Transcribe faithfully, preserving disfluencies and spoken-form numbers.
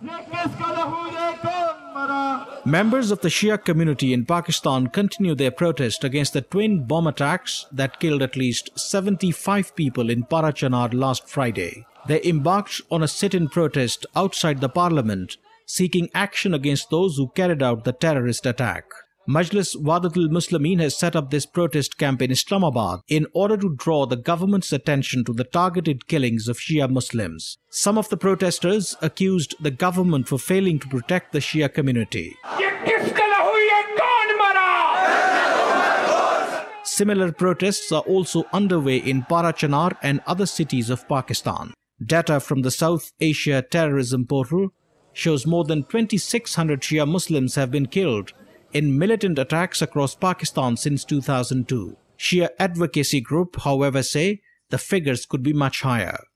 Members of the Shia community in Pakistan continue their protest against the twin bomb attacks that killed at least seventy-five people in Parachanar last Friday. They embarked on a sit-in protest outside the parliament, seeking action against those who carried out the terrorist attack. Majlis Wahdatul Muslimin has set up this protest camp in Islamabad in order to draw the government's attention to the targeted killings of Shia Muslims. Some of the protesters accused the government for failing to protect the Shia community. Similar protests are also underway in Parachanar and other cities of Pakistan. Data from the South Asia Terrorism Portal shows more than twenty-six hundred Shia Muslims have been killed in militant attacks across Pakistan since two thousand two. Shia Advocacy Group, however, say the figures could be much higher.